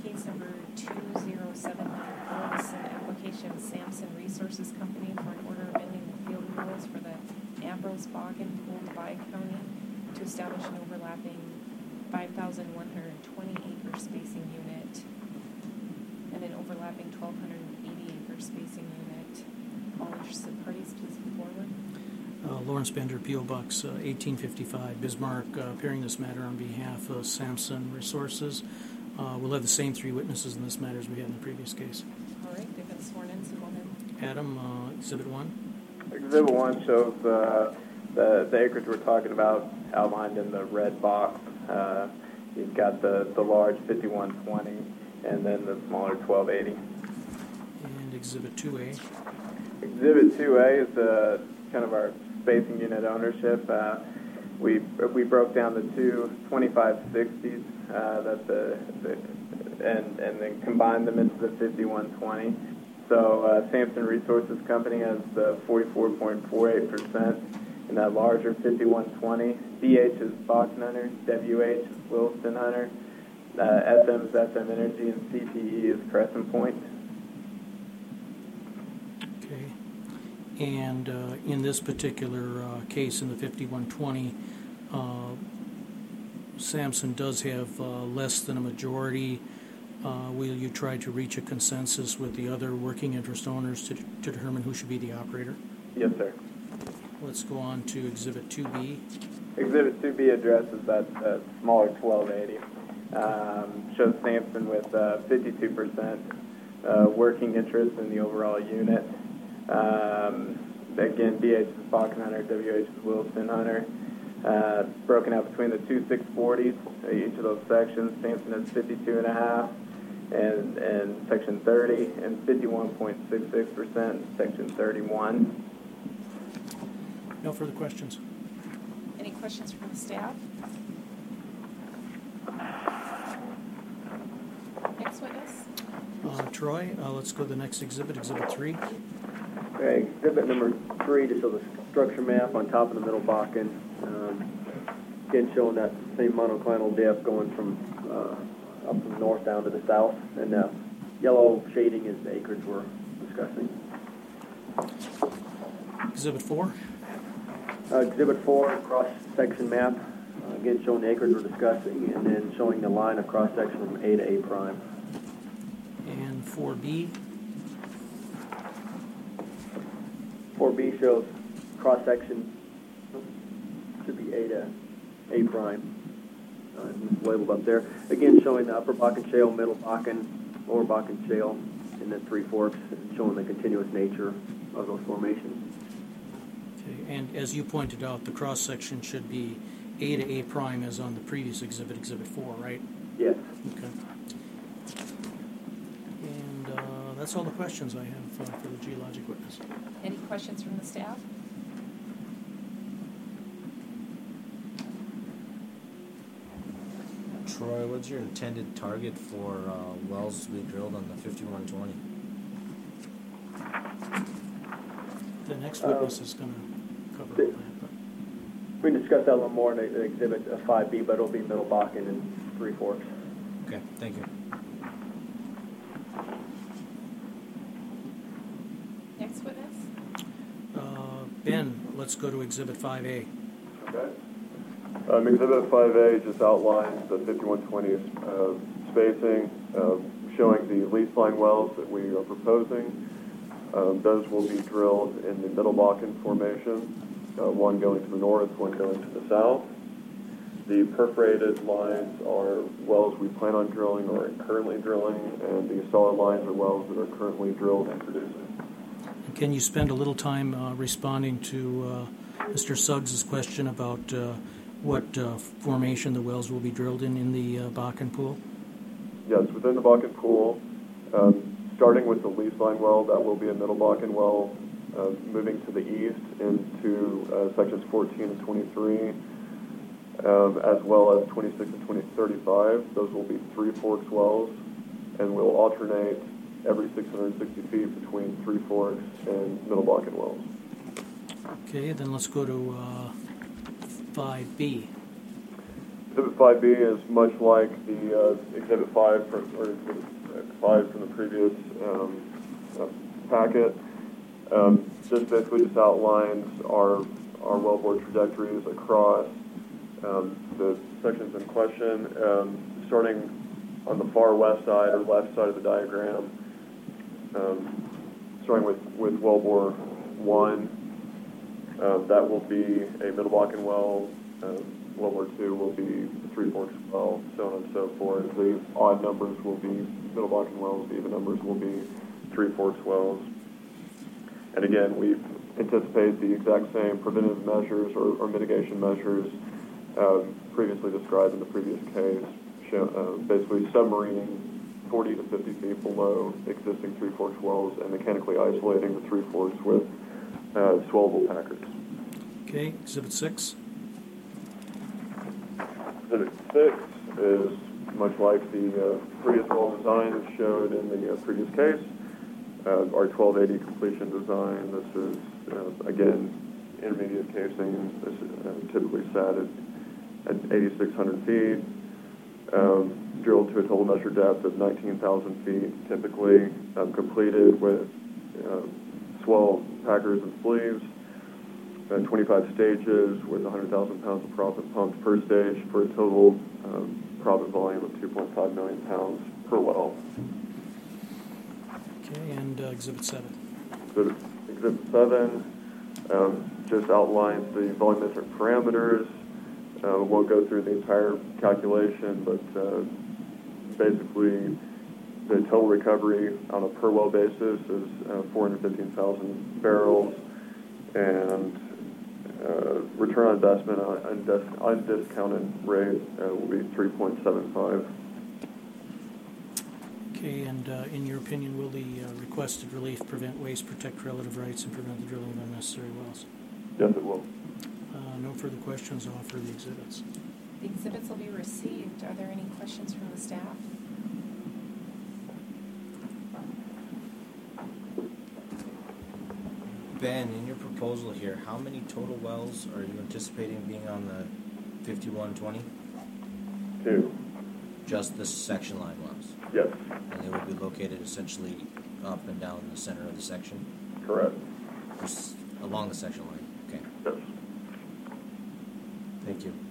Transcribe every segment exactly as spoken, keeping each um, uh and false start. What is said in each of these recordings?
Case number two zero seven nine four, this is an application of Sampson Resources Company for an order amending the field rules for the Ambrose Bakken Pool by county to establish an overlapping five thousand one hundred twenty acre spacing unit and an overlapping twelve eighty acre spacing unit. All interested parties, please come forward. Uh, Lawrence Bender, P O. Box uh, eighteen fifty-five, Bismarck, uh, appearing this matter on behalf of Sampson Resources. Uh, we'll have the same three witnesses in this matter as we had in the previous case. All right, they've been sworn in, so go ahead. Adam, uh, Exhibit one. Exhibit one shows uh, the, the acreage we're talking about outlined in the red box. Uh, you've got the, the large fifty-one twenty and then the smaller twelve eighty. And Exhibit two A. Exhibit two A is uh, kind of our spacing unit ownership. Uh, we we broke down the two twenty-five sixties uh, that the, the and and then combined them into the fifty-one twenty. So uh, Sampson Resources Company has the forty-four point four eight percent in that larger fifty-one twenty. B H is Box Hunter, W H is Williston Hunter, uh, S M is S M Energy, and C T E is Crescent Point. Okay. And uh, in this particular uh, case, in the fifty-one twenty, uh, Sampson does have uh, less than a majority. Uh, will you try to reach a consensus with the other working interest owners to, to determine who should be the operator? Yes, sir. Let's go on to Exhibit two B. Exhibit two B addresses that uh, smaller twelve eighty. Um, shows Sampson with uh, fifty-two percent uh, working interest in the overall unit. Um, again, B H is Bakken Hunter, W H is Williston Hunter. Uh, broken out between the two six forties, uh, each of those sections. Sampson has fifty-two and a half, and and section thirty, and fifty-one point six six percent in section thirty-one. No further questions. Any questions from the staff? Next witness. Uh, Troy, uh, let's go to the next exhibit, Exhibit three. Okay, exhibit number three to show the structure map on top of the middle Bakken. Um, again, showing that same monoclinal dip going from uh, up from the north down to the south, and uh, yellow shading is the acreage we're discussing. Exhibit four. Uh, exhibit four, cross-section map. Uh, again, showing the acreage we're discussing, and then showing the line of cross-section from A to A prime. And four B. four B shows cross-section, should be A to A prime, uh, it's labeled up there. Again, showing the upper Bakken Shale, middle Bakken, lower Bakken Shale, and then Three Forks, and showing the continuous nature of those formations. Okay, and as you pointed out, the cross-section should be A to A prime as on the previous exhibit, Exhibit four, right? Yes. Okay. And uh, that's all the questions I have uh, for the geologic witness. Any questions from the staff? Troy, what's your intended target for uh, wells to be drilled on the fifty-one twenty? The next witness uh, is going to cover the, all that. But. We can discuss that a little more in the, the exhibit uh, five B, but it'll be middle Bakken and Three Forks. Okay, thank you. Next witness. Uh, Ben, let's go to Exhibit five A. Okay. Um, exhibit five A just outlines the fifty-one twenty uh, spacing, uh, showing the lease line wells that we are proposing. Um, those will be drilled in the Middle Bakken formation, uh, one going to the north, one going to the south. The perforated lines are wells we plan on drilling or are currently drilling, and the solid lines are wells that are currently drilled and producing. Can you spend a little time uh, responding to uh, Mister Suggs' question about uh, what uh, formation the wells will be drilled in in the uh, Bakken pool? Yes, within the Bakken pool, um, starting with the lease line well, that will be a Middle Bakken well, uh, moving to the east into uh, sections fourteen and twenty-three, um, as well as twenty-six and twenty thirty-five. Those will be Three Forks wells, and we'll alternate every six hundred sixty feet between Three Forks and Middle Bakken wells. Okay, then let's go to uh, five B. Exhibit five B is much like the uh, Exhibit five from, or Exhibit five from the previous um, uh, packet. Um, just basically just outlines our our wellbore trajectories across um, the sections in question, um, starting on the far west side or left side of the diagram, um, starting with, with wellbore one. Um, that will be a Middle Bakken well. Um, wellbore two will be a Three Forks well, so on and so forth. The odd numbers will be Middle Bakken wells. The even numbers will be Three Forks wells. And again, we anticipate the exact same preventive measures or, or mitigation measures um, previously described in the previous case, show, uh, basically submarining forty to fifty feet below existing Three Forks wells and mechanically isolating the Three Forks with uh, swellable packers. Okay, Exhibit six. Exhibit six is much like the uh, previous well design showed in the uh, previous case. Uh, our twelve eighty completion design. This is, uh, again, intermediate casing. This is uh, typically sat at, at eighty-six hundred feet. Um, drilled to a total measured depth of nineteen thousand feet, typically um, completed with uh, swell packers and sleeves. Uh, twenty-five stages with one hundred thousand pounds of proppant pumped per stage for a total um, proppant volume of two point five million pounds per well. Okay, and uh, Exhibit seven. Exhibit, exhibit seven um, just outlines the volumetric parameters. Uh, we won't go through the entire calculation, but uh, basically the total recovery on a per well basis is uh, four hundred fifteen thousand barrels, and uh, return on investment on undis- undiscounted rate uh, will be three point seven five. Okay, and uh, in your opinion, will the uh, requested relief prevent waste, protect relative rights, and prevent the drilling of unnecessary wells? Yes, it will. Uh, no further questions. I'll offer the exhibits. The exhibits will be received. Are there any questions from the staff? Ben, in your proposal here, how many total wells are you anticipating being on the fifty-one twenty? Two. Just the section line wells? Yes, And they will be located essentially up and down the center of the section? correct. Just along the section line? Okay, Yes. thank you.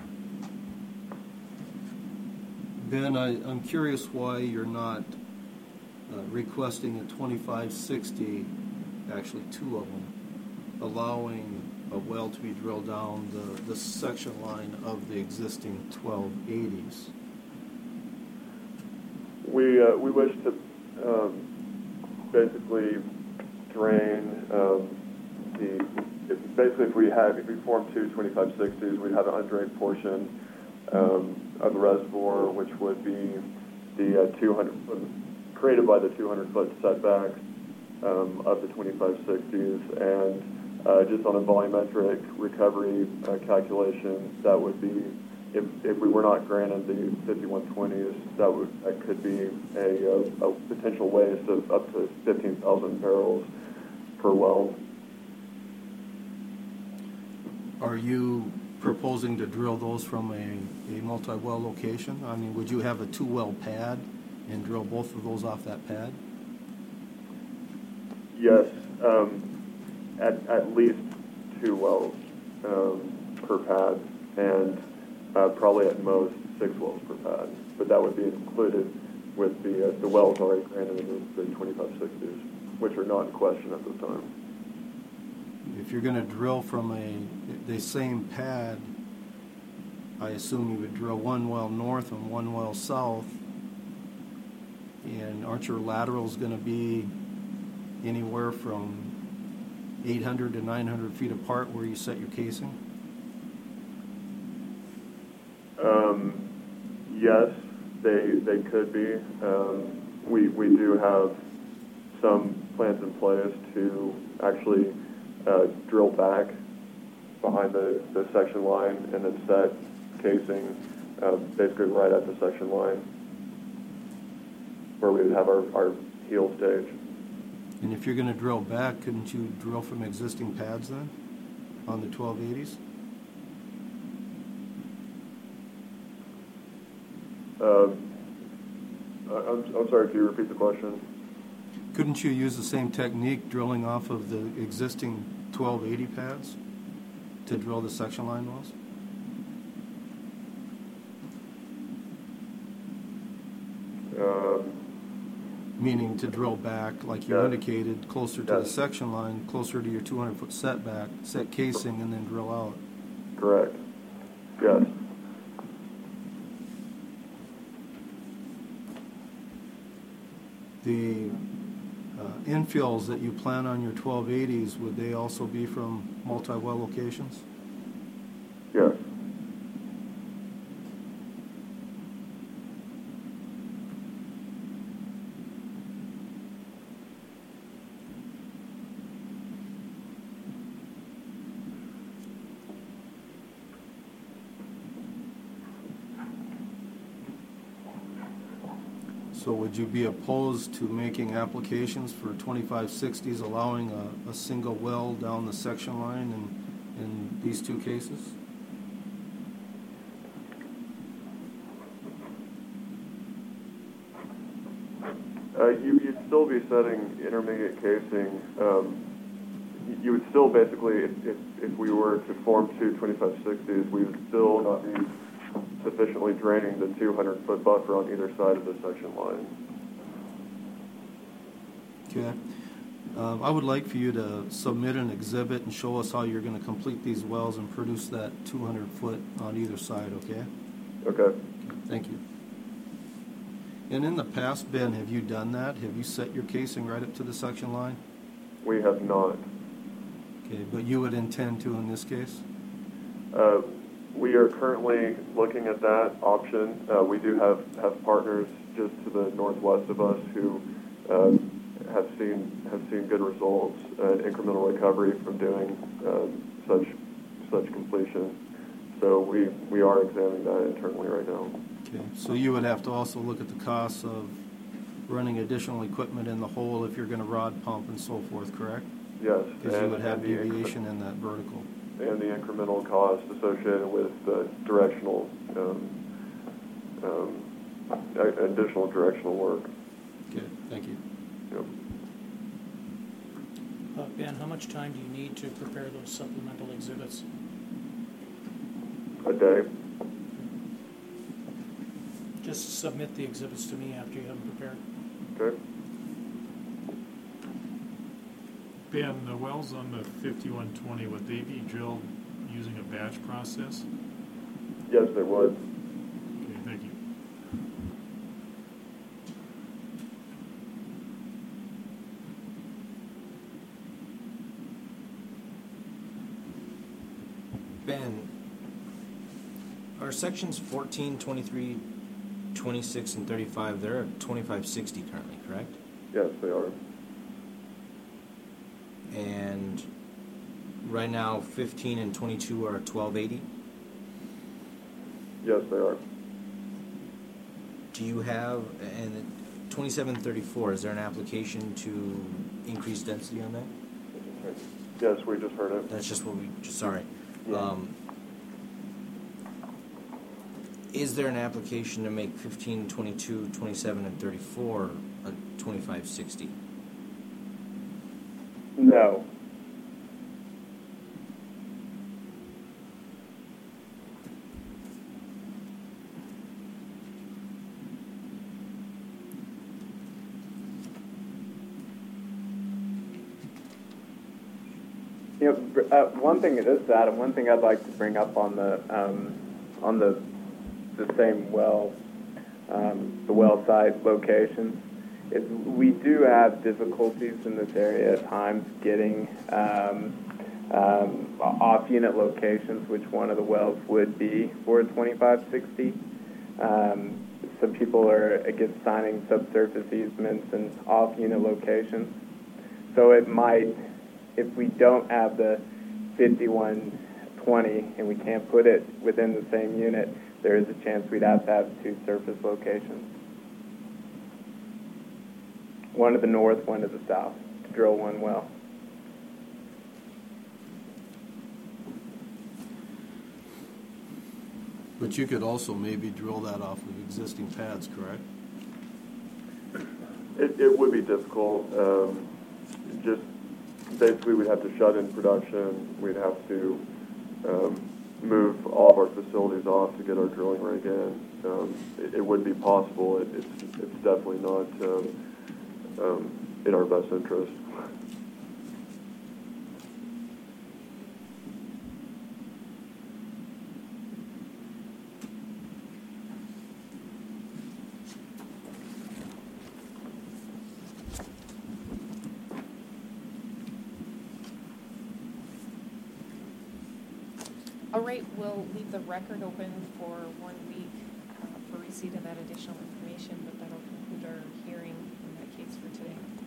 Ben, I, I'm curious why you're not uh, requesting a twenty-five sixty, actually two of them, allowing a well to be drilled down the, the section line of the existing twelve eighties. We uh, we wish to um, basically drain um, the if, basically if we have if we form two twenty-five sixties, we'd have an undrained portion um, of the reservoir, which would be the uh, two hundred created by the two hundred foot setback um, of the twenty-five sixties, and uh, just on a volumetric recovery uh, calculation, that would be. If, if we were not granted the fifty-one twenties, that would that could be a, a, a potential waste of up to fifteen thousand barrels per well. Are you proposing to drill those from a, a multi-well location? I mean, would you have a two-well pad and drill both of those off that pad? Yes, um, at at least two wells um, per pad, and Uh, probably at most six wells per pad, but that would be included with the uh, the wells already granted in the, the twenty-five sixties, which are not in question at this time. If you're going to drill from a the same pad, I assume you would drill one well north and one well south, and aren't your laterals going to be anywhere from eight hundred to nine hundred feet apart where you set your casing? Um, yes, they they could be. Um, we we do have some plans in place to actually uh, drill back behind the, the section line and then set casing uh, basically right at the section line where we would have our, our heel stage. And if you're going to drill back, couldn't you drill from existing pads then on the twelve eighties? Um, I- I'm, I'm sorry, can you repeat the question? Couldn't you use the same technique drilling off of the existing twelve eighty pads to drill the section line wells? Um, Meaning to drill back, like you Yeah. indicated, closer to the Yes. section line, closer to your two hundred foot setback, set casing, and then drill out. correct. Yes. The uh, infills that you plan on your twelve eighties, would they also be from multi-well locations? Yes. So would you be opposed to making applications for twenty-five sixties allowing a, a single well down the section line in, in these two cases? Uh, you, you'd still be setting intermediate casing. Um, y- you would still basically, if, if, if we were to form two twenty-five sixties, we would still not be sufficiently draining the two hundred foot buffer on either side of the section line. Okay. Um, I would like for you to submit an exhibit and show us how you're going to complete these wells and produce that two hundred foot on either side, okay? Okay. Thank you. And in the past, Ben, have you done that? Have you set your casing right up to the section line? We have not. Okay, but you would intend to in this case? Uh, we are currently looking at that option. Uh, we do have, have partners just to the northwest of us who uh, have seen have seen good results and incremental recovery from doing um, such such completion. So we we are examining that internally right now. Okay, so you would have to also look at the costs of running additional equipment in the hole if you're going to rod pump and so forth, correct? Yes, Because you and, would have and the incre- deviation in that vertical. and the incremental cost associated with the directional um, um, a- additional directional work. Okay, thank you. Yep. Uh, Ben, how much time do you need to prepare those supplemental exhibits? A day. Just submit the exhibits to me after you have them prepared. Okay. Ben, the wells on the fifty-one twenty, would they be drilled using a batch process? Yes, they would. Okay, thank you. Ben, are sections fourteen, twenty-three, twenty-six, and thirty-five, they're at twenty-five sixty currently, correct? Yes, they are. And right now, fifteen and twenty-two are twelve eighty. Yes, they are. Do you have, and twenty-seven thirty-four, is there an application to increase density on that? Yes, we just heard it. That's just what we, just, sorry. Yeah. Um, is there an application to make fifteen, twenty-two, twenty-seven, and thirty-four a twenty-five sixty? No. You know, br- uh, one thing it is that, and one thing I'd like to bring up on the um, on the the same well, um, the well site locations, is we do have difficulties in this area at times getting um, um, off-unit locations, which one of the wells would be for a twenty-five sixty. Um, some people are against signing subsurface easements and off-unit locations, so it might. If we don't have the fifty-one twenty and we can't put it within the same unit, there is a chance we'd have to have two surface locations. One to the north, one to the south, to drill one well. But you could also maybe drill that off of existing pads, correct? It, it would be difficult. Um, just basically, we'd have to shut in production. We'd have to um, move all of our facilities off to get our drilling rig in. Um, it, it would be possible. It, it's it's definitely not um, um, in our best interest. All right, we'll leave the record open for one week uh, for receipt of that additional information, but that'll conclude our hearing in that case for today.